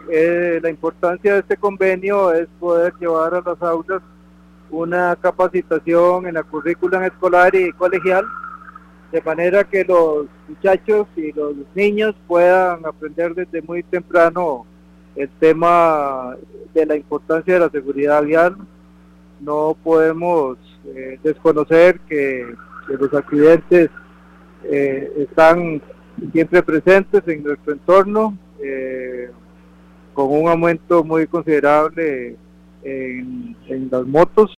La importancia de este convenio es poder llevar a las aulas una capacitación en la currícula escolar y colegial, de manera que los muchachos y los niños puedan aprender desde muy temprano el tema de la importancia de la seguridad vial. No podemos desconocer que los accidentes están siempre presentes en nuestro entorno, con un aumento muy considerable en las motos.